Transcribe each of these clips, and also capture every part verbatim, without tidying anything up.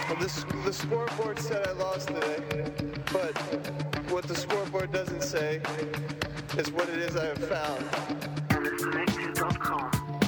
Well, this, the scoreboard said I lost today, but what the scoreboard doesn't say is what it is I have found. tennis connected dot com.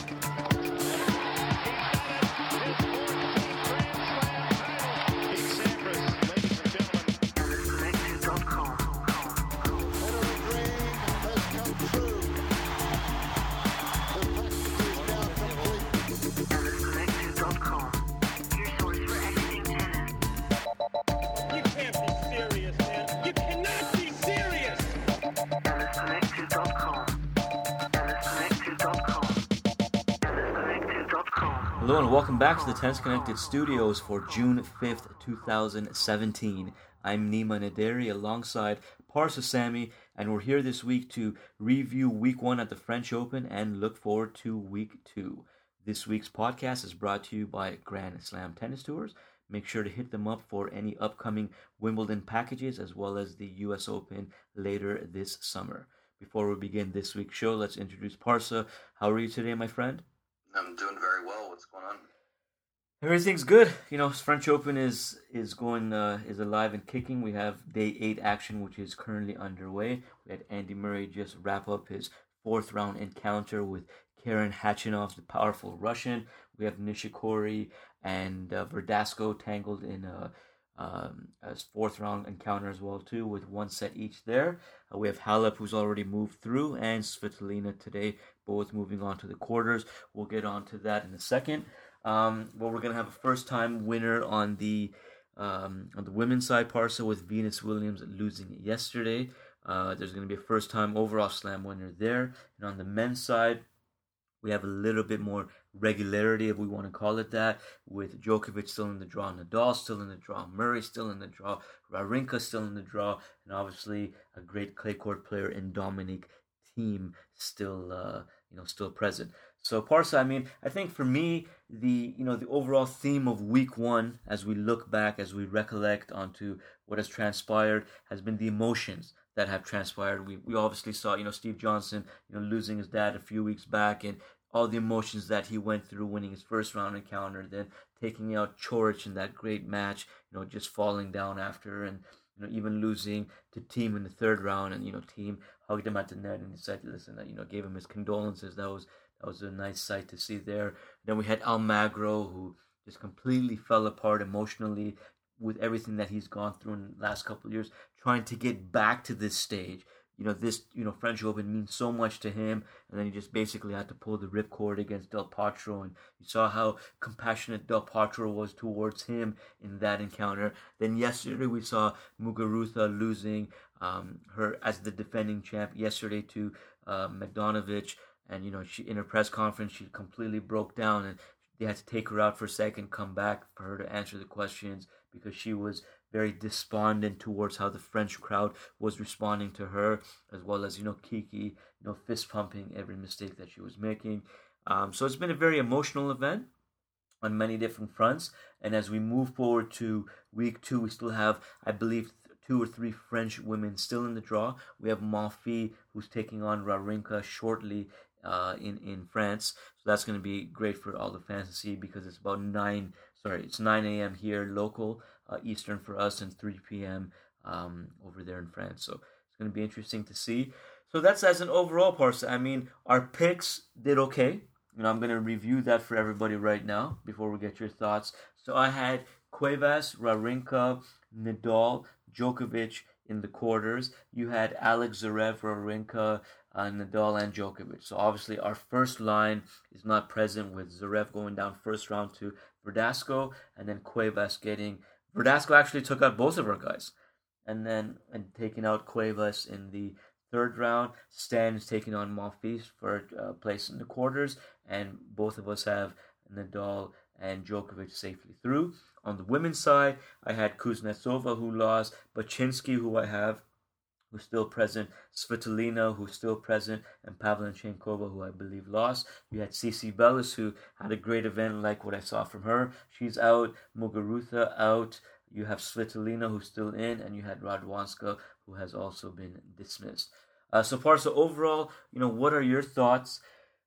Hello and welcome back to the Tennis Connected Studios for June fifth, twenty seventeen. I'm Nima Naderi alongside Parsa Sami, and we're here this week to review week one at the French Open and look forward to week two. This week's podcast is brought to you by Grand Slam Tennis Tours. Make sure to hit them up for any upcoming Wimbledon packages as well as the U S Open later this summer. Before we begin this week's show, let's introduce Parsa. How are you today, my friend? I'm doing very well. What's going on? Everything's good. You know, French Open is is going uh, is alive and kicking. We have day eight action, which is currently underway. We had Andy Murray just wrap up his fourth round encounter with Karen Khachanov, the powerful Russian. We have Nishikori and uh, Verdasco tangled in a, um, a fourth round encounter as well too, with one set each there. Uh, we have Halep, who's already moved through, and Svitolina today, both moving on to the quarters. We'll get on to that in a second. Um, well, we're gonna have a first-time winner on the um, on the women's side, Parsa, with Venus Williams losing yesterday. Uh, there's gonna be a first-time overall slam winner there, and on the men's side, we have a little bit more regularity, if we want to call it that, with Djokovic still in the draw, Nadal still in the draw, Murray still in the draw, Wawrinka still in the draw, and obviously a great clay court player in Dominic Thiem still, uh, you know, still present. So Parsa, I mean, I think for me, the you know the overall theme of week one, as we look back, as we recollect onto what has transpired, has been the emotions that have transpired. We we obviously saw, you know, Steve Johnson, you know, losing his dad a few weeks back, and all the emotions that he went through, winning his first round encounter, then taking out Coric in that great match, you know, just falling down after, and you know, even losing to Thiem in the third round, and you know, Thiem hugged him at the net and he said, listen, that you know, gave him his condolences. That was that was a nice sight to see there. Then we had Almagro, who just completely fell apart emotionally with everything that he's gone through in the last couple of years, trying to get back to this stage. You know, this, you know, French Open means so much to him, and then he just basically had to pull the ripcord against Del Potro, and you saw how compassionate Del Potro was towards him in that encounter. Then yesterday we saw Muguruza losing um, her as the defending champ yesterday to uh, Bogdanovic, and you know, she in her press conference she completely broke down, and they had to take her out for a second, come back for her to answer the questions because she was very despondent towards how the French crowd was responding to her, as well as, you know, Kiki, you know, fist pumping every mistake that she was making. Um, so it's been a very emotional event on many different fronts. And as we move forward to week two, we still have, I believe, two or three French women still in the draw. We have Monfils, who's taking on Wawrinka shortly uh, in, in France. So that's going to be great for all the fans to see, because it's about nine, sorry, it's nine a.m. here, local, uh, Eastern for us, and three p.m. Um, over there in France. So it's going to be interesting to see. So that's as an overall part. I mean, our picks did okay. You know, I'm going to review that for everybody right now before we get your thoughts. So I had Cuevas, Wawrinka, Nadal, Djokovic in the quarters. You had Alex Zverev, Wawrinka, uh, Nadal, and Djokovic. So obviously our first line is not present, with Zverev going down first round to Verdasco, and then Cuevas getting... Verdasco actually took out both of our guys. And then and taking out Cuevas in the third round. Stan is taking on Monfils for a uh, place in the quarters, and both of us have Nadal and Djokovic safely through. On the women's side, I had Kuznetsova, who lost, Baczynski, who I have, who's still present, Svitolina, who's still present, and Pavlyuchenkova, who I believe lost. You had Cici Bellis, who had a great event like what I saw from her. She's out. Muguruza out. You have Svitolina, who's still in, and you had Radwanska, who has also been dismissed. Uh, so far, so overall, you know, what are your thoughts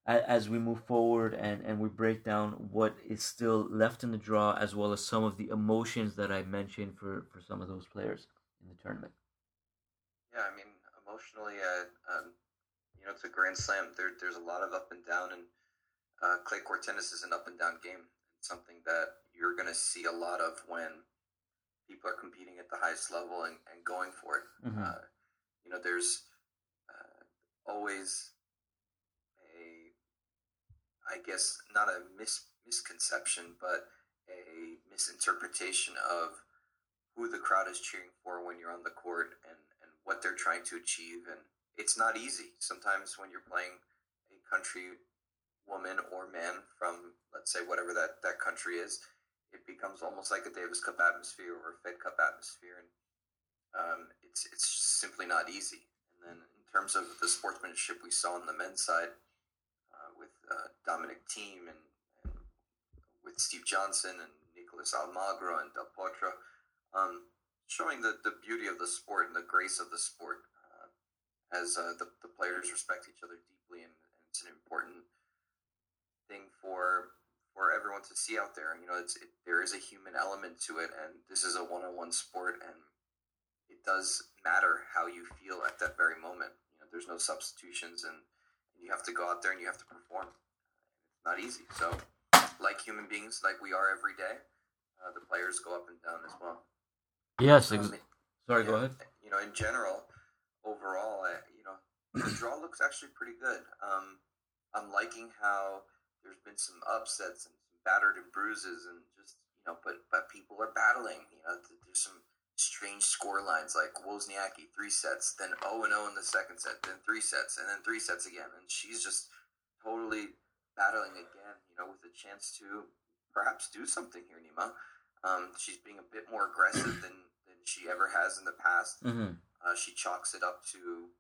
as we move forward and, and we break down what is still left in the draw, as well as some of the emotions that I mentioned for, for some of those players in the tournament. Yeah, I mean, emotionally, uh, um, you know, it's a Grand Slam. There, there's a lot of up and down, and uh, clay court tennis is an up and down game. It's something that you're going to see a lot of when people are competing at the highest level and, and going for it. Mm-hmm. Uh, you know, there's uh, always a, I guess, not a mis- misconception, but a misinterpretation of who the crowd is cheering for when you're on the court and, and what they're trying to achieve. And it's not easy. Sometimes when you're playing a country woman or man from, let's say, whatever that, that country is, it becomes almost like a Davis Cup atmosphere or a Fed Cup atmosphere. And um, it's it's just simply not easy. And then in terms of the sportsmanship we saw on the men's side uh, with uh, Dominic Thiem and, and with Steve Johnson and Nicolas Almagro and Del Potro, um, showing the, the beauty of the sport and the grace of the sport uh, as uh, the, the players respect each other deeply. And, and it's an important thing for for everyone to see out there. You know, it's it, there is a human element to it, and this is a one-on-one sport, and it does matter how you feel at that very moment. You know, there's no substitutions, and, and you have to go out there and you have to perform. It's not easy. So, like human beings, like we are every day, uh, the players go up and down as well. Yes. Ex- um, Sorry, yeah, go ahead. You know, in general, overall, I, you know, the draw looks actually pretty good. Um, I'm liking how there's been some upsets and some battered and bruises, and just, you know, but but people are battling. You know, there's some strange score lines like Wozniacki, three sets, then oh and oh in the second set, then three sets, and then three sets again, and she's just totally battling again. You know, with a chance to perhaps do something here, Nima. Um, she's being a bit more aggressive than than she ever has in the past. Mm-hmm. Uh, she chalks it up to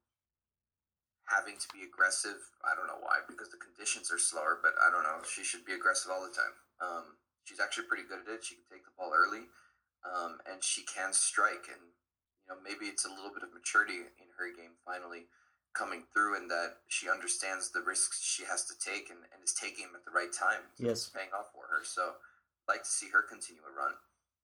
having to be aggressive. I don't know why, because the conditions are slower, but I don't know. She should be aggressive all the time. Um, she's actually pretty good at it. She can take the ball early, um, and she can strike. And, you know, maybe it's a little bit of maturity in her game finally coming through, in that she understands the risks she has to take and, and is taking them at the right time. Yes. It's paying off for her. So I'd like to see her continue a run.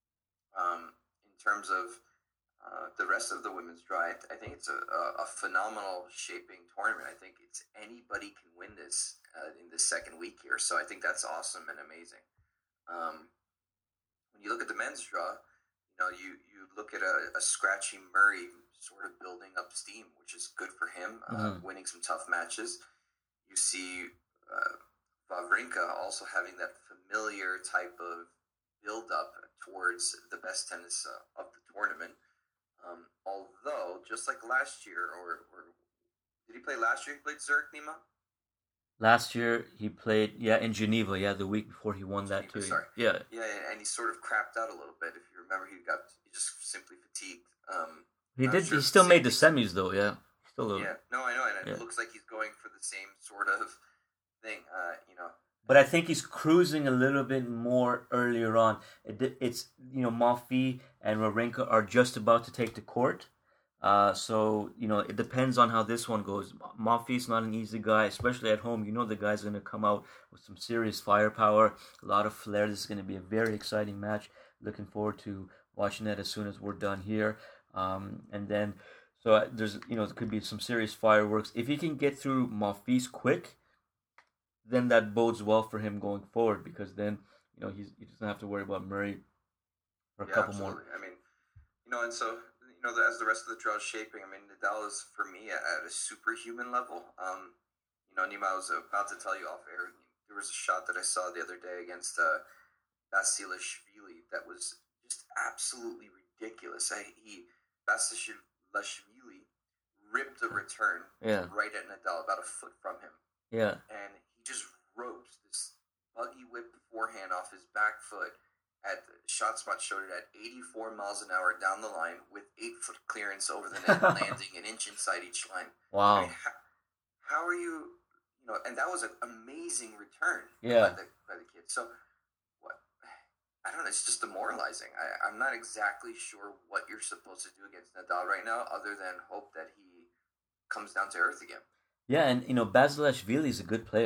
Um, in terms of Uh, the rest of the women's draw, I, th- I think it's a, a, a phenomenal shaping tournament. I think it's anybody can win this uh, in the second week here. So I think that's awesome and amazing. Um, when you look at the men's draw, you know, you, you look at a, a scratchy Murray sort of building up steam, which is good for him, uh, mm-hmm. winning some tough matches. You see uh, Wawrinka also having that familiar type of build up towards the best tennis uh, of the tournament. Um, although, just like last year, or, or did he play last year? He played Zurich, Nima? Last year, he played, yeah, in Geneva, yeah, the week before he won Geneva, that too. Sorry. Yeah. Yeah, and he sort of crapped out a little bit. If you remember, he got he just simply fatigued. Um, he did. Sure he still made the semis, though, yeah. Still yeah, no, I know, and yeah. It looks like he's going for the same sort of thing, uh, you know. But I think he's cruising a little bit more earlier on. It, it's, you know, Monfils and Wawrinka are just about to take the court. Uh, so, you know, it depends on how this one goes. Monfils is not an easy guy, especially at home. You know the guy's going to come out with some serious firepower, a lot of flair. This is going to be a very exciting match. Looking forward to watching that as soon as we're done here. Um, and then, so there's, you know, there could be some serious fireworks. If he can get through Monfils quick, then that bodes well for him going forward, because then, you know, he's, he doesn't have to worry about Murray for a yeah, couple absolutely. more. I mean, you know, and so, you know, as the rest of the draw is shaping, I mean, Nadal is, for me, at a superhuman level. Um, you know, Nima, I was about to tell you off air, there was a shot that I saw the other day against uh, Basilashvili that was just absolutely ridiculous. I, he, Basilashvili ripped a return yeah. right at Nadal, about a foot from him. Yeah. And he just ropes this buggy whip forehand off his back foot. At the shot spot showed it at eighty-four miles an hour down the line with eight foot clearance over the net, landing an inch inside each line. Wow. I mean, how, how are you, you know, and that was an amazing return yeah. by the by the kid. So, what, I don't know, it's just demoralizing. I, I'm not exactly sure what you're supposed to do against Nadal right now, other than hope that he comes down to earth again. Yeah, and, you know, Basilashvili is a good player.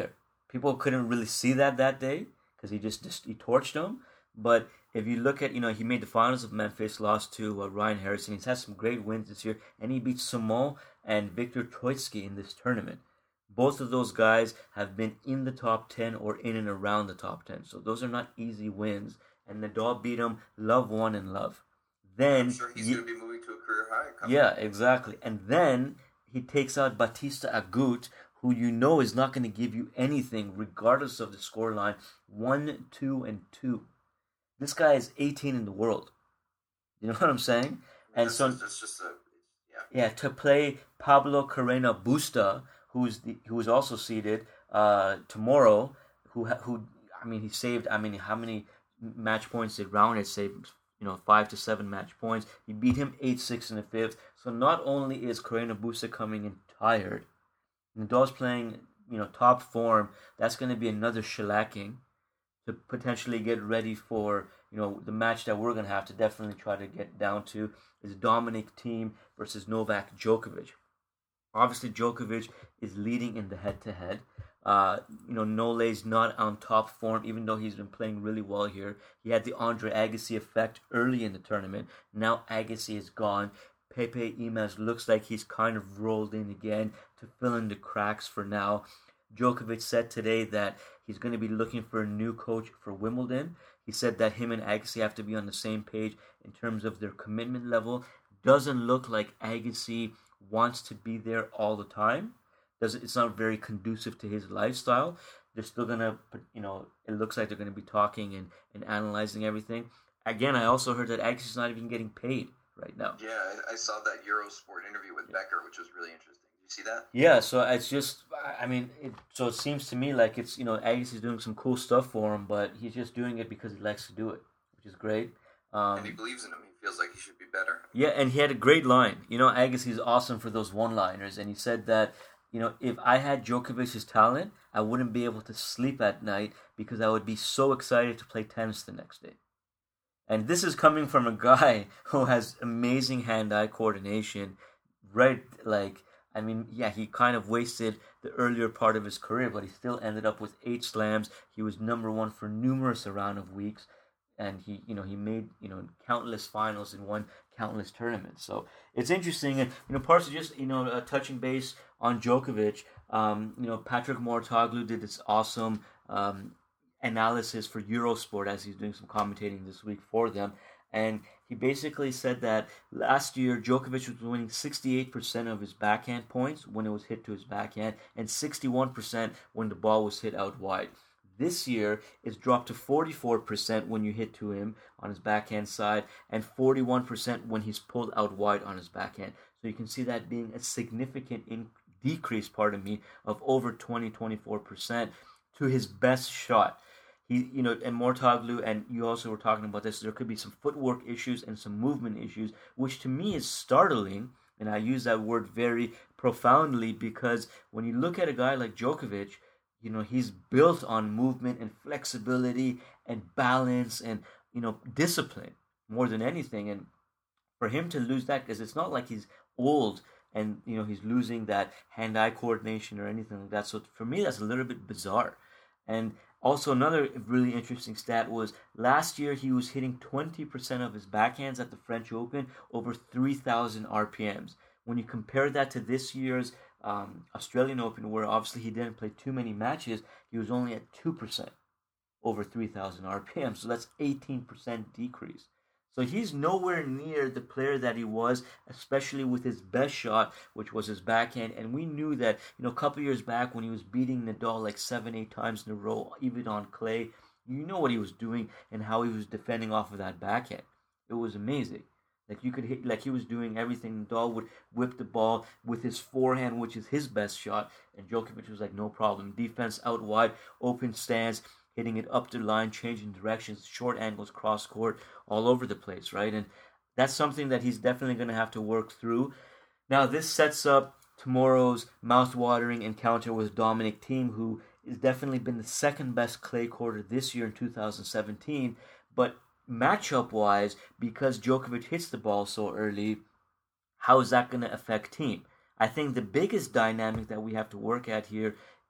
people couldn't really see that that day because he just, just he torched him. But if you look at, you know, he made the finals of Memphis, lost to uh, Ryan Harrison. He's had some great wins this year, and he beat Samo and Viktor Troitsky in this tournament. Both of those guys have been in the top ten or in and around the top ten. So those are not easy wins. And Nadal beat him, love one and love. Then I'm sure he's you, going to be moving to a career high. Yeah, exactly. And then he takes out Batista Agut, who you know is not going to give you anything regardless of the scoreline. One, two, and two. This guy is eighteen in the world. You know what I'm saying? And that's so, just, that's just a, yeah. yeah, to play Pablo Carreno Busta, who's the, who is also seeded uh, tomorrow. Who who? I mean, he saved. I mean, how many match points did Raonic save? You know, five to seven match points. He beat him eight six in the fifth. So not only is Carreno Busta coming in tired, Nadal's playing, you know, top form. That's going to be another shellacking to potentially get ready for, you know, the match that we're going to have to definitely try to get down to is Dominic Thiem versus Novak Djokovic. Obviously, Djokovic is leading in the head-to-head. Uh, you know, Nole's not on top form, even though he's been playing really well here. He had the Andre Agassi effect early in the tournament. Now Agassi is gone. Pepe Imaz looks like he's kind of rolled in again to fill in the cracks for now. Djokovic said today that he's going to be looking for a new coach for Wimbledon. He said that him and Agassi have to be on the same page in terms of their commitment level. Doesn't look like Agassi wants to be there all the time. Does it's not very conducive to his lifestyle. They're still gonna, you know, it looks like they're gonna be talking and, and analyzing everything. Again, I also heard that Agassi's not even getting paid right now. Yeah, I, I saw that Eurosport interview with yeah. Becker, which was really interesting. Did you see that? Yeah, so it's just, I mean, it, so it seems to me like it's, you know, Agassi's doing some cool stuff for him, but he's just doing it because he likes to do it, which is great. Um, and he believes in him. He feels like he should be better. Yeah, and he had a great line. You know, Agassi's awesome for those one-liners, and he said that, you know, if I had Djokovic's talent, I wouldn't be able to sleep at night because I would be so excited to play tennis the next day. And this is coming from a guy who has amazing hand-eye coordination. Right, like, I mean, yeah, he kind of wasted the earlier part of his career, but he still ended up with eight slams. He was number one for numerous round of weeks. And he, you know, he made, you know, countless finals and won countless tournaments. So it's interesting. And, you know, parts of just, you know, uh, touching base on Djokovic, um, you know, Patrick Mouratoglou did this awesome um, analysis for Eurosport as he's doing some commentating this week for them. And he basically said that last year Djokovic was winning sixty-eight percent of his backhand points when it was hit to his backhand and sixty-one percent when the ball was hit out wide. This year, it's dropped to forty-four percent when you hit to him on his backhand side and forty-one percent when he's pulled out wide on his backhand. So you can see that being a significant in- decrease, pardon me, of over twenty to twenty-four percent to his best shot. He, you know, and Mouratoglou, and you also were talking about this, there could be some footwork issues and some movement issues, which to me is startling, and I use that word very profoundly because when you look at a guy like Djokovic, you know, he's built on movement and flexibility and balance and, you know, discipline more than anything. And for him to lose that, because it's not like he's old and, you know, he's losing that hand-eye coordination or anything like that. So for me, that's a little bit bizarre. And also another really interesting stat was last year he was hitting twenty percent of his backhands at the French Open over three thousand R P Ms. When you compare that to this year's Um, Australian Open, where obviously he didn't play too many matches, he was only at two percent over three thousand R P M, so that's eighteen percent decrease. So he's nowhere near the player that he was, especially with his best shot, which was his backhand. And we knew that, you know, a couple years back when he was beating Nadal like seven, eight times in a row, even on clay, you know what he was doing and how he was defending off of that backhand. It was amazing. Like you could hit, like he was doing everything. Nadal would whip the ball with his forehand, which is his best shot, and Djokovic was like, no problem. Defense out wide, open stance, hitting it up the line, changing directions, short angles, cross court, all over the place, right? And that's something that he's definitely going to have to work through. Now, this sets up tomorrow's mouth-watering encounter with Dominic Thiem, who has definitely been the second best clay courter this year in two thousand seventeen, but matchup-wise, because Djokovic hits the ball so early, how is that going to affect Thiem? I think the biggest dynamic that we have to work at here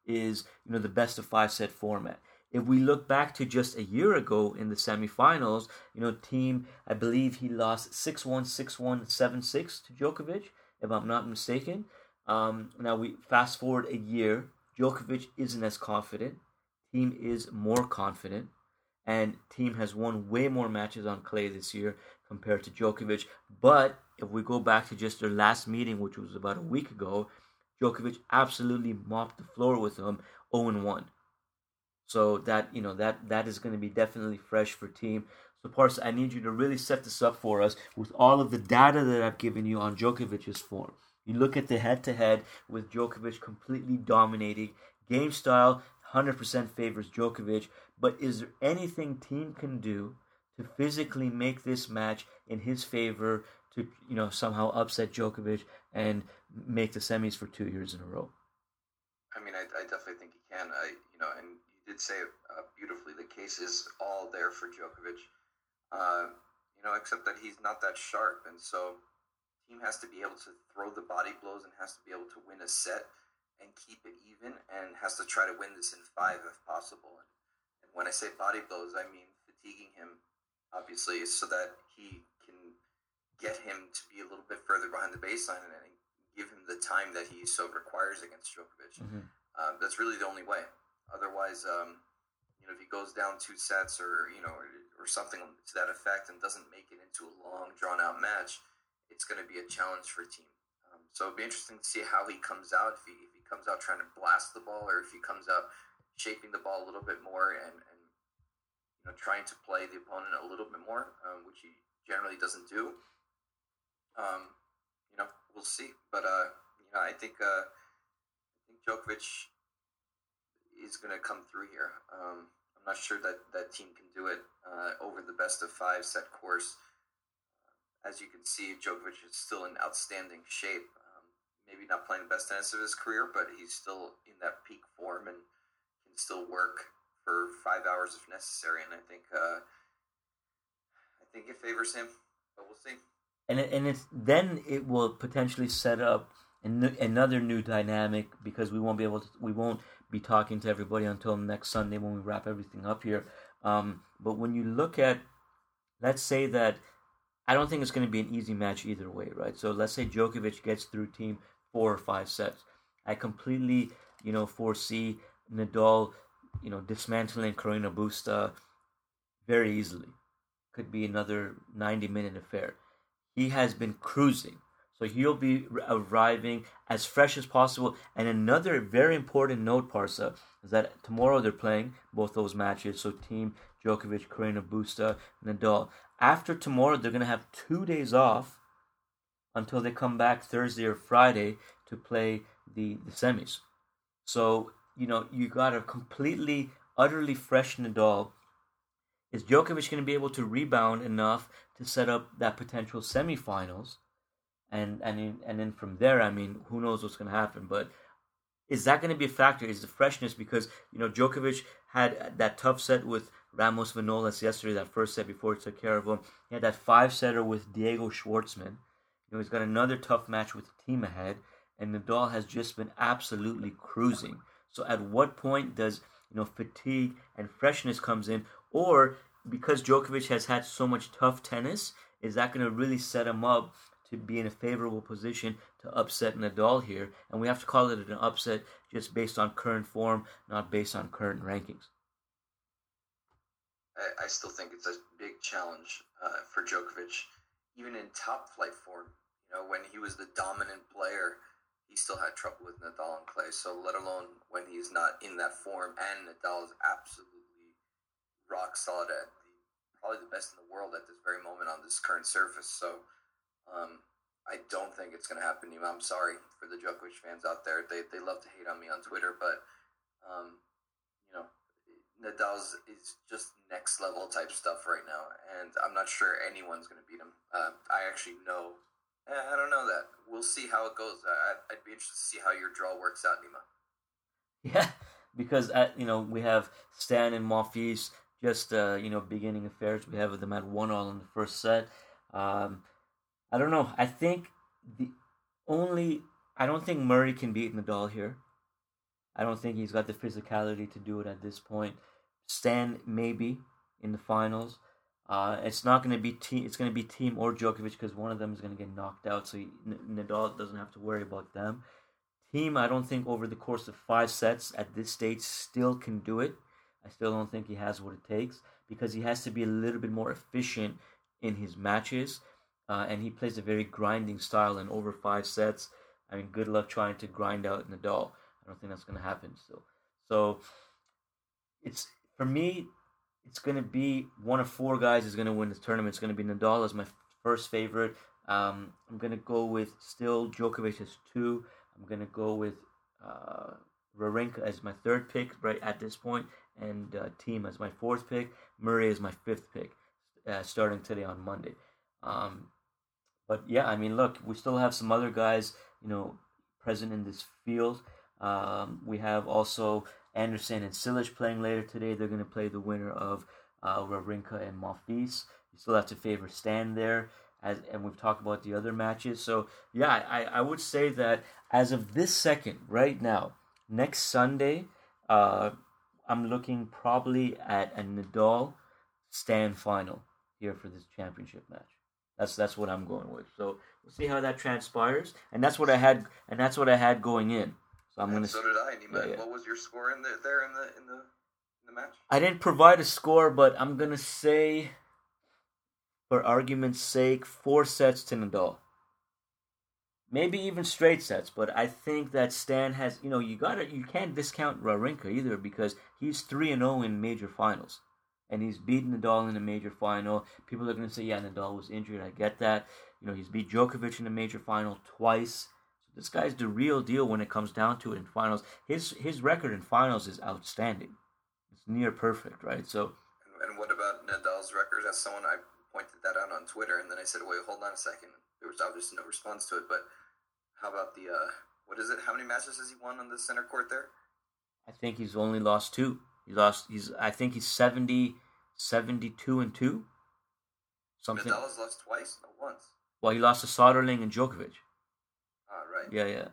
is, you know, the best of five set format. If we look back to just a year ago in the semifinals, you know, Thiem, I believe he lost six one, six one, seven six to Djokovic, if I'm not mistaken. Um, now we fast forward a year, Djokovic isn't as confident. Thiem is more confident, and Thiem has won way more matches on clay this year compared to Djokovic. But if we go back to just their last meeting, which was about a week ago, Djokovic absolutely mopped the floor with him, oh and one. So that, you know, that that is going to be definitely fresh for Thiem. So Parsa, I need you to really set this up for us with all of the data that I've given you on Djokovic's form. You look at the head-to-head with Djokovic completely dominating. Game style, one hundred percent favors Djokovic. But is there anything Thiem can do to physically make this match in his favor to, you know, somehow upset Djokovic and make the semis for two years in a row? I mean, I, I definitely think he can. I, you know, and you did say it uh, beautifully. The case is all there for Djokovic. Uh, you know, except that he's not that sharp, and so Thiem has to be able to throw the body blows and has to be able to win a set and keep it even, and has to try to win this in five if possible. And, and when I say body blows, I mean fatiguing him, obviously, so that he can get him to be a little bit further behind the baseline and, and give him the time that he so requires against Djokovic. Mm-hmm. Um, that's really the only way. Otherwise, um, you know, if he goes down two sets or, you know, or, or something to that effect and doesn't make it into a long, drawn-out match, it's going to be a challenge for Thiem. Um, so it'll be interesting to see how he comes out, if he, if he comes out trying to blast the ball or if he comes out shaping the ball a little bit more and, and you know, trying to play the opponent a little bit more, um, which he generally doesn't do. Um, you know, we'll see. But, uh, you know, I think, uh, I think Djokovic is going to come through here. Um, I'm not sure that that Thiem can do it uh, over the best of five set course. Uh, as you can see, Djokovic is still in outstanding shape. Um, maybe not playing the best tennis of his career, but he's still in that peak form and can still work for five hours if necessary. And I think uh, I think it favors him, but we'll see. And it, and it's then it will potentially set up an, another new dynamic because we won't be able to we won't be talking to everybody until next Sunday when we wrap everything up here. Um, but when you look at, let's say that I don't think it's going to be an easy match either way, right? So let's say Djokovic gets through Thiem four or five sets. I completely, you know, foresee Nadal, you know, dismantling Carreño Busta very easily. Could be another ninety minute affair. He has been cruising. So he'll be arriving as fresh as possible. And another very important note, Parsa, is that tomorrow they're playing both those matches. So Thiem, Djokovic, Carreño Busta, Nadal. After tomorrow, they're going to have two days off until they come back Thursday or Friday to play the, the semis. So, you know, you got a completely, utterly fresh Nadal. Is Djokovic going to be able to rebound enough to set up that potential semifinals? And and in, and then from there, I mean, who knows what's going to happen? But is that going to be a factor? Is the freshness? Because, you know, Djokovic had that tough set with Ramos Vinolas yesterday, that first set before he took care of him. He had that five-setter with Diego Schwartzman. You know, he's got another tough match with Thiem ahead. And Nadal has just been absolutely cruising. So at what point does, you know, fatigue and freshness comes in? Or because Djokovic has had so much tough tennis, is that going to really set him up to be in a favorable position to upset Nadal here? And we have to call it an upset just based on current form, not based on current rankings. I, I still think it's a big challenge uh, for Djokovic, even in top flight form. You know, when he was the dominant player, he still had trouble with Nadal and clay. So let alone when he's not in that form, and Nadal is absolutely rock solid at the, probably the best in the world at this very moment on this current surface. So um, I don't think it's going to happen. I'm sorry for the Djokovic fans out there. They they love to hate on me on Twitter, but um, you know, Nadal's is just next level type stuff right now, and I'm not sure anyone's going to beat him. Uh, I actually know. I don't know that. We'll see how it goes. I, I'd be interested to see how your draw works out, Nima. Yeah, because at, you know, we have Stan and Monfils just uh, you know, beginning affairs. We have them at one all in the first set. Um, I don't know. I think the only I don't think Murray can beat Nadal here. I don't think he's got the physicality to do it at this point. Stan maybe in the finals. Uh, it's not going to be team. It's going to be Thiem or Djokovic because one of them is going to get knocked out. So he, N- Nadal doesn't have to worry about them. Thiem, I don't think over the course of five sets at this stage still can do it. I still don't think he has what it takes because he has to be a little bit more efficient in his matches, uh, and he plays a very grinding style. And over five sets, I mean, good luck trying to grind out Nadal. I don't think that's going to happen still. So it's for me. It's going to be one of four guys is going to win this tournament. It's going to be Nadal as my first favorite. Um, I'm going to go with still Djokovic as two. I'm going to go with uh, Wawrinka as my third pick right at this point, and uh, Thiem as my fourth pick. Murray as my fifth pick, uh, starting today on Monday. Um, but yeah, I mean, look, we still have some other guys, you know, present in this field. Um, we have also Anderson and Cilic playing later today. They're going to play the winner of uh, Wawrinka and Monfils. You still have to favor Stan there, as and we've talked about the other matches. So, yeah, I, I would say that as of this second, right now, next Sunday, uh, I'm looking probably at a Nadal-Stan final here for this championship match. That's that's what I'm going with. So we'll see how that transpires, and that's what I had, and that's what I had going in. So I'm and gonna. So did I. Nima. Yeah, yeah. What was your score in the, there in the in the in the match? I didn't provide a score, but I'm gonna say, for argument's sake, four sets to Nadal. Maybe even straight sets, but I think that Stan has. You know, you gotta you can't discount Wawrinka either because he's three and zero in major finals, and he's beaten Nadal in a major final. People are gonna say, yeah, Nadal was injured. I get that. You know, he's beat Djokovic in a major final twice. This guy's the real deal when it comes down to it in finals. His his record in finals is outstanding. It's near perfect, right? So, and, and what about Nadal's record? As someone I pointed that out on Twitter, and then I said, "Wait, hold on a second." There was obviously no response to it, but how about the uh, what is it? How many matches has he won on the center court there? I think he's only lost two. He lost. He's. I think he's seventy, seventy-two and two. Something. Nadal has lost twice, no once. Well, he lost to Soderling and Djokovic. Ah, right. Yeah, yeah.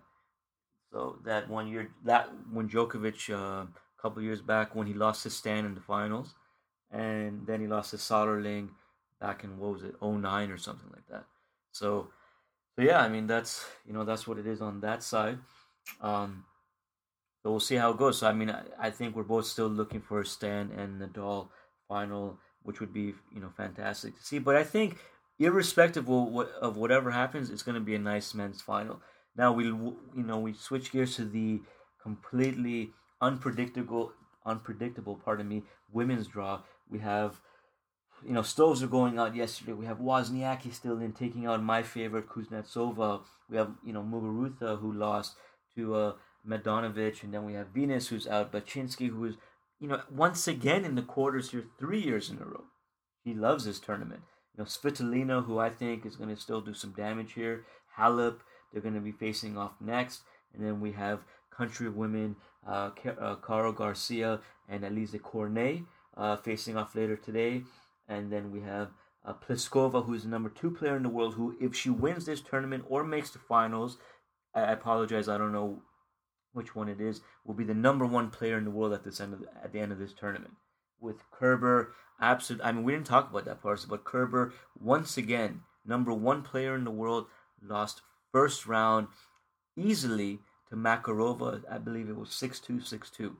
So that one year, that when Djokovic, uh, a couple years back, when he lost to Stan in the finals, and then he lost to Soderling back in what was it, oh nine or something like that. So, so yeah, I mean that's you know that's what it is on that side. Um, so we'll see how it goes. So I mean, I, I think we're both still looking for a Stan and Nadal final, which would be you know fantastic to see. But I think, irrespective of, what, of whatever happens, it's going to be a nice men's final. Now we, you know, we switch gears to the completely unpredictable, unpredictable, pardon me, women's draw. We have, you know, stoves are going out yesterday. We have Wozniacki still in, taking out my favorite Kuznetsova. We have, you know, Muguruza who lost to uh, Medanovic, and then we have Venus who's out. Baczynski who is, you know, once again in the quarters here three years in a row. He loves this tournament. You know, Svitolina, who I think is going to still do some damage here. Halep, they're going to be facing off next. And then we have country women, uh, uh, Caro Garcia and Alizé Cornet uh, facing off later today. And then we have uh, Pliskova, who's the number two player in the world, who, if she wins this tournament or makes the finals, I, I apologize, I don't know which one it is, will be the number one player in the world at this end of the, at the end of this tournament. With Kerber, absolute. I mean, we didn't talk about that part, but Kerber, once again, number one player in the world, lost first round easily to Makarova. I believe it was six two, six two.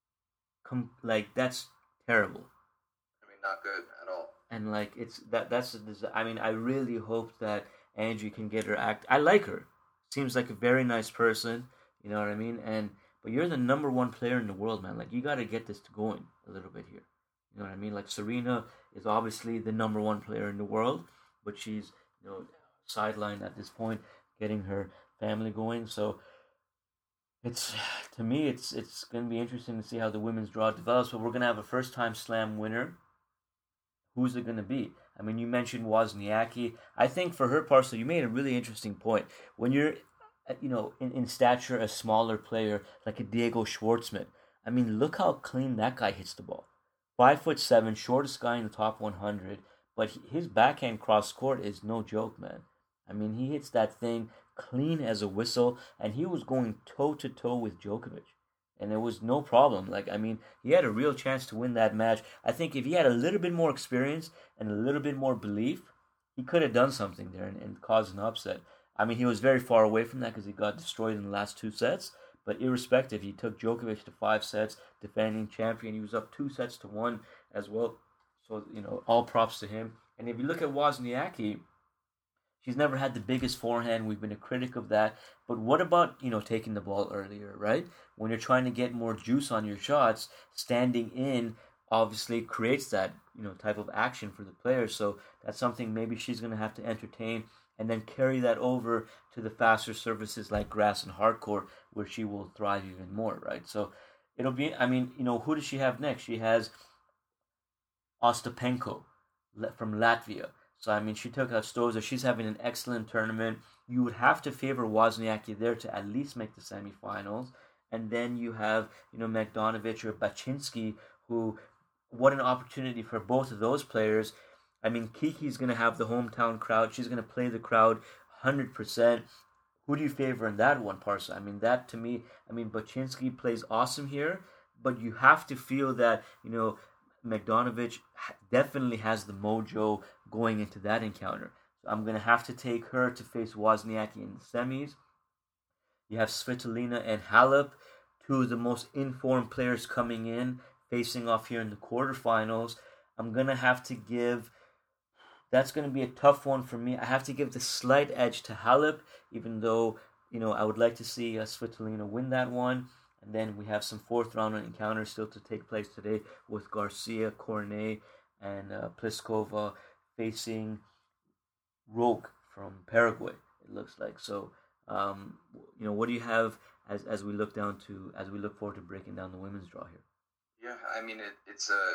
Com- like, that's terrible. I mean, not good at all. And, like, it's that. That's, I mean, I really hope that Angie can get her act. I like her. Seems like a very nice person. You know what I mean? And but you're the number one player in the world, man. Like, you got to get this going a little bit here. You know what I mean? Like, Serena is obviously the number one player in the world, but she's, you know, sidelined at this point, getting her family going. So it's, to me, it's it's going to be interesting to see how the women's draw develops. But we're going to have a first-time slam winner. Who's it going to be? I mean, you mentioned Wozniacki. I think for her part, so you made a really interesting point. When you're, you know, in, in stature, a smaller player like a Diego Schwartzman, I mean, look how clean that guy hits the ball. Five foot seven, shortest guy in the top one hundred, but his backhand cross court is no joke, man. I mean, he hits that thing clean as a whistle, and he was going toe to toe with Djokovic. and it was no problem. Like, I mean, he had a real chance to win that match. I think if he had a little bit more experience and a little bit more belief, he could have done something there and, and caused an upset. I mean, he was very far away from that because he got destroyed in the last two sets. But irrespective, he took Djokovic to five sets, defending champion. He was up two sets to one as well. So, you know, all props to him. And if you look at Wozniacki, she's never had the biggest forehand. We've been a critic of that. But what about, you know, taking the ball earlier, right? When you're trying to get more juice on your shots, standing in obviously creates that, you know, type of action for the players. So that's something maybe she's going to have to entertain and then carry that over to the faster surfaces like grass and hardcourt, where she will thrive even more, right? So it'll be, I mean, you know, who does she have next? She has Ostapenko from Latvia. So, I mean, she took out Stosur. She's having an excellent tournament. You would have to favor Wozniacki there to at least make the semifinals. And then you have, you know, Megdanovic or Baczynski, who, what an opportunity for both of those players. I mean, Kiki's going to have the hometown crowd. She's going to play the crowd one hundred percent. Who do you favor in that one, Parsa? I mean, that to me, I mean, Baczynski plays awesome here, but you have to feel that, you know, Megdanovic definitely has the mojo going into that encounter. So I'm going to have to take her to face Wozniacki in the semis. You have Svitolina and Halep, two of the most informed players coming in, facing off here in the quarterfinals. I'm going to have to give... That's going to be a tough one for me. I have to give the slight edge to Halep, even though, you know, I would like to see uh, Svitolina win that one. And then we have some fourth round encounters still to take place today with Garcia, Cornet, and uh, Pliskova facing Roque from Paraguay, it looks like. So, um, you know, what do you have as as we look down to, as we look forward to breaking down the women's draw here? Yeah, I mean, it, it's a...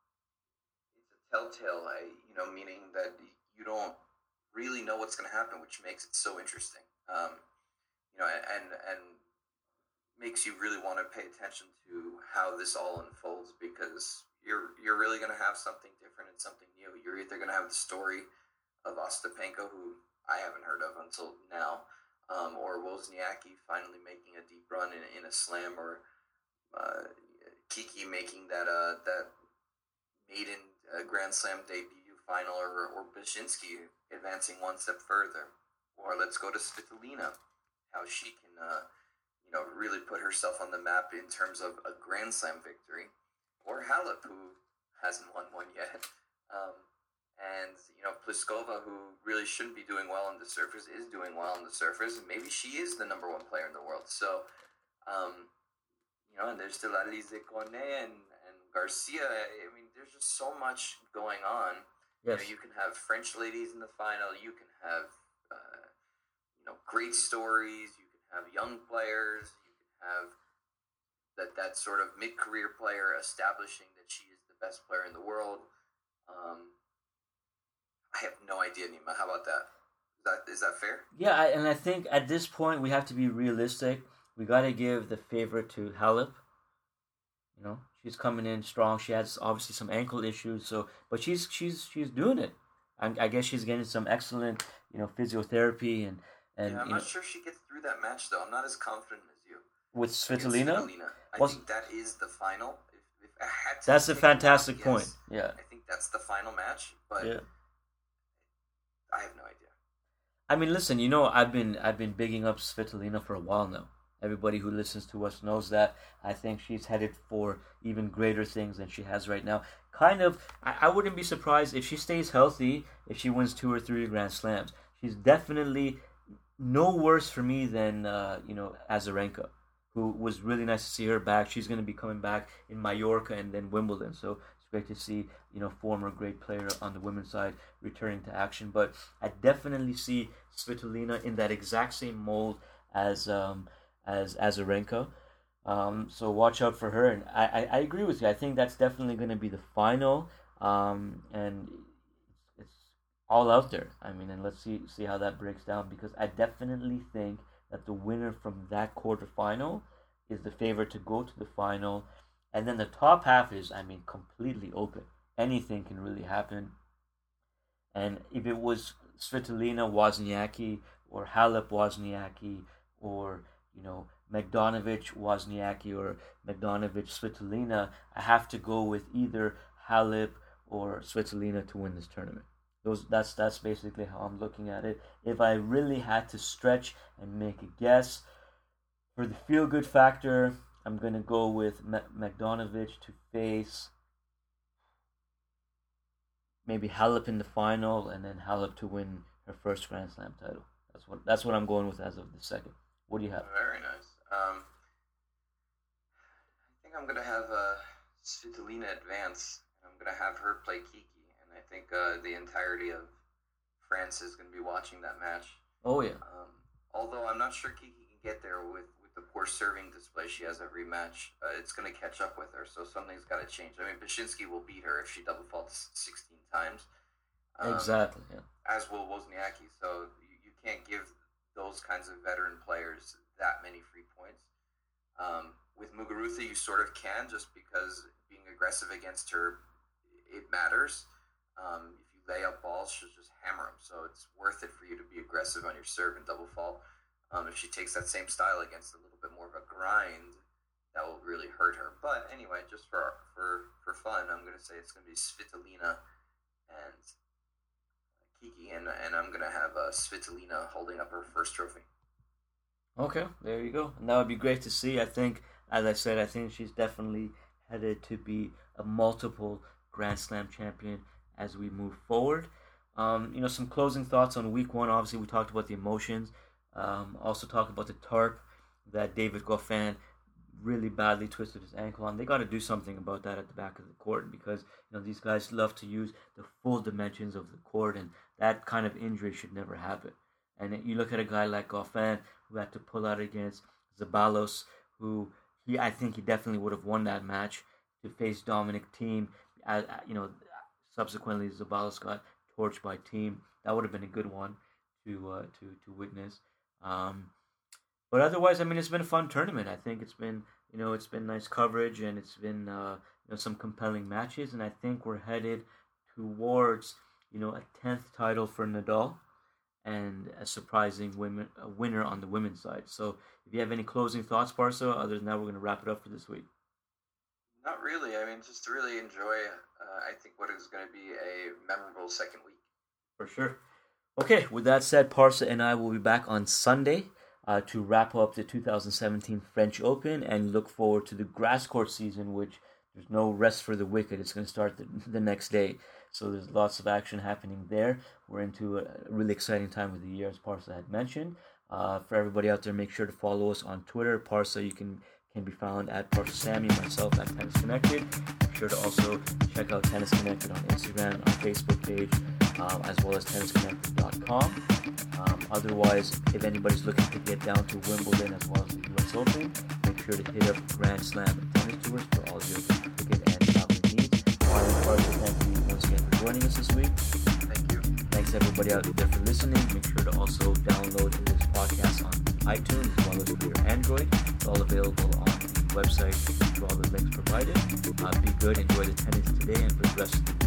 telltale, I, you know, meaning that you don't really know what's going to happen, which makes it so interesting. Um, you know, and and makes you really want to pay attention to how this all unfolds, because you're you're really going to have something different and something new. You're either going to have the story of Ostapenko, who I haven't heard of until now, um, or Wozniacki finally making a deep run in, in a slam, or uh, Kiki making that uh, that maiden uh, Grand Slam debut final, or or Baczynski advancing one step further, or let's go to Svitolina, how she can uh, you know really put herself on the map in terms of a Grand Slam victory, or Halep, who hasn't won one yet, um, and you know Pliskova, who really shouldn't be doing well on the surface, is doing well on the surface, and maybe she is the number one player in the world. So, um, you know, and there's still Alize Cornet and Garcia. I mean, there's just so much going on. Yes. You know, you can have French ladies in the final. You can have, uh, you know, great stories. You can have young players. You can have that that sort of mid-career player establishing that she is the best player in the world. Um, I have no idea, Nima. How about that? Is that is that fair? Yeah, I, and I think at this point we have to be realistic. We got to give the favorite to Halep. You know, she's coming in strong. She has obviously some ankle issues, so but she's she's she's doing it. I, I guess she's getting some excellent, you know, physiotherapy and and. Yeah, I'm you not know, sure she gets through that match though. I'm not as confident as you. With Svitolina, Svitolina. I Was, think that is the final. If, if I had to that's a fantastic yes, point. Yeah, I think that's the final match, but yeah. I have no idea. I mean, listen, you know, I've been I've been bigging up Svitolina for a while now. Everybody who listens to us knows that. I think she's headed for even greater things than she has right now. Kind of, I, I wouldn't be surprised if she stays healthy, if she wins two or three Grand Slams. She's definitely no worse for me than, uh, you know, Azarenka, who was really nice to see her back. She's going to be coming back in Mallorca and then Wimbledon. So it's great to see, you know, former great player on the women's side returning to action. But I definitely see Svitolina in that exact same mold as... Um, as Azarenka. Um, so watch out for her. And I, I, I agree with you. I think that's definitely going to be the final. Um, and it's all out there. I mean, and let's see see how that breaks down, because I definitely think that the winner from that quarterfinal is the favorite to go to the final. And then the top half is, I mean, completely open. Anything can really happen. And if it was Svitolina, Wozniacki, or Halep, Wozniacki, or you know, Bogdanovic, Wozniacki, or Bogdanovic, Svitolina, I have to go with either Halep or Svitolina to win this tournament. Those that's that's basically how I'm looking at it. If I really had to stretch and make a guess, for the feel-good factor, I'm going to go with Bogdanovic to face maybe Halep in the final, and then Halep to win her first Grand Slam title. That's what that's what I'm going with as of the second. What do you have? Very nice. Um, I think I'm going to have uh, Svitolina advance. I'm going to have her play Kiki, and I think uh, the entirety of France is going to be watching that match. Oh, yeah. Um, although I'm not sure Kiki can get there with, with the poor serving display she has every match. Uh, it's going to catch up with her, so something's got to change. I mean, Bashinsky will beat her if she double faults sixteen times. Um, exactly, yeah. As will Wozniacki, so you, you can't give those kinds of veteran players that many free points. Um, with Muguruza, you sort of can, just because being aggressive against her, it matters. Um, if you lay up balls, she'll just hammer them, so it's worth it for you to be aggressive on your serve and double fault. Um, if she takes that same style against a little bit more of a grind, that will really hurt her. But anyway, just for for, for fun, I'm going to say it's going to be Svitolina and Kiki, and, and I'm going to have uh, Svitolina holding up her first trophy. Okay, there you go. And that would be great to see. I think, as I said, I think she's definitely headed to be a multiple Grand Slam champion as we move forward. Um, you know, some closing thoughts on week one. Obviously, we talked about the emotions. Um, also talked about the tarp that David Goffin really badly twisted his ankle on. They got to do something about that at the back of the court, because you know these guys love to use the full dimensions of the court, and that kind of injury should never happen. And you look at a guy like Goffin, who had to pull out against Zeballos, who he I think he definitely would have won that match, to face Dominic Thiem. Uh, you know, subsequently Zeballos got torched by Thiem. That would have been a good one to uh, to to witness. Um, but otherwise, I mean, it's been a fun tournament. I think it's been, you know, it's been nice coverage, and it's been, uh, you know, some compelling matches. And I think we're headed towards, you know, a tenth title for Nadal, and a surprising women, a winner on the women's side. So, if you have any closing thoughts, Parsa, other than that, we're going to wrap it up for this week. Not really. I mean, just to really enjoy, uh, I think, what is going to be a memorable second week. For sure. Okay, with that said, Parsa and I will be back on Sunday uh, to wrap up the two thousand seventeen French Open and look forward to the grass court season, which there's no rest for the wicked. It's going to start the, the next day. So there's lots of action happening there. We're into a really exciting time of the year, as Parsa had mentioned. Uh, for everybody out there, make sure to follow us on Twitter. Parsa, you can can be found at Parsa Sammy, myself at Tennis Connected. Be sure to also check out Tennis Connected on Instagram, our Facebook page, um, as well as tennis connected dot com. Um, otherwise, if anybody's looking to get down to Wimbledon as well as the U S Open, make sure to hit up Grand Slam and Tennis Tours for all your ticket and traveling needs. Ryan, Parsa, thank you once again for joining us this week. Thank you. Thanks everybody out there for listening. Make sure to also download this podcast on iTunes as well as for your Android. It's all available on the website through all the links provided. Uh, be good, enjoy the tennis today and for the rest of the